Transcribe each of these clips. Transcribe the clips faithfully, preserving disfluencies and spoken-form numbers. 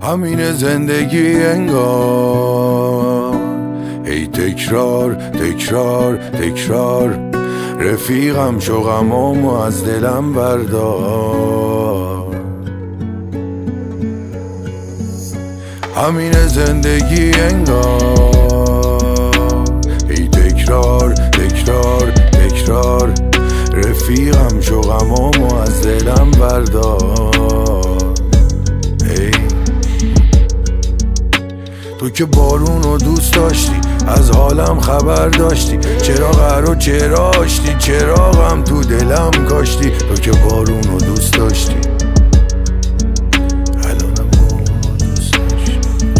همین زندگی انگار، ای تکرار تکرار تکرار، رفیقم شو غمامو از دلم بردار. همین زندگی انگار، ای تکرار تکرار تکرار، رفیقم شو غمامو از دلم بردار. ای تو که بارونو دوست داشتی، از حالم خبر داشتی، چرا قرار چرا آشتی، چراغم تو دلم کاشتی. تو که بارونو دوست داشتی، الانم بارونو دوست داشتی.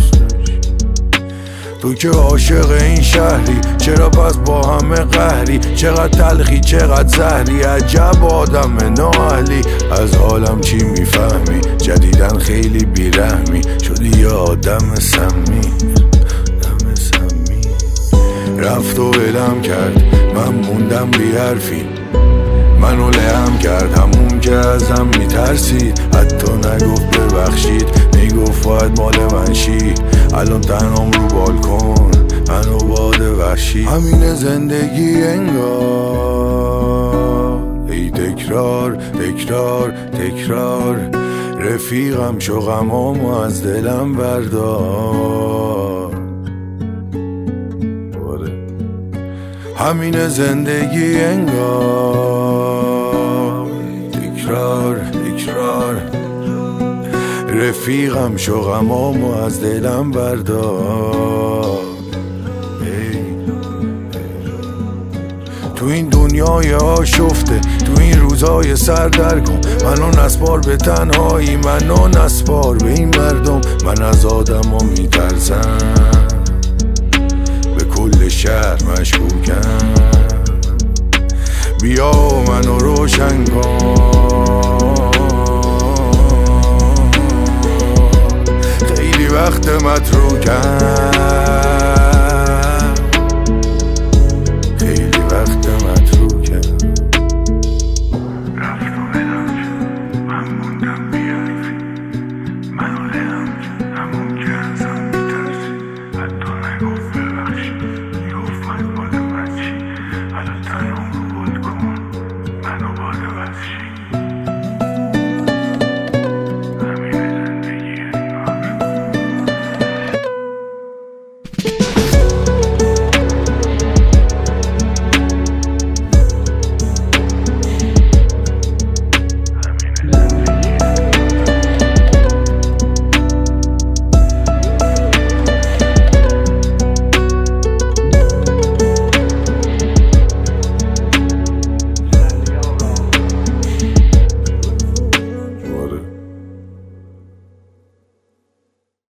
تو که عاشق این شهری، چرا پس با همه قهری، چقدر تلخی چقدر زهری، عجب آدم نااهلی. از حالم چی میفهمی، جدیدن خیلی بیرحمی، شدی یه آدم سمی. رفت و ولم کرد، من موندم بی حرفی، منو لهم کرد همون که ازم میترسید. حتی نگفت ببخشید، میگفت باید مال من شی. الان تنهام رو بالکن، منو باد وحشی. همین زندگی انگار، ای تکرار تکرار تکرار، رفیقم شو غمامو از دلم بردار. همین زندگی انگار، تکرار تکرار، رفیقم شو غمامو از دلم بردار. تو این دنیای آشفته، تو این روزای سردرگم، منو نسپار به تنهایی، منو نسپار به این مردم. من از آدم ها میترسم، به کل شهر مشکوکم. بیا منو روشن کن، خیلی وقت متروکم، خیلی وقت متروکم. رفت و ولم شد، من موندم.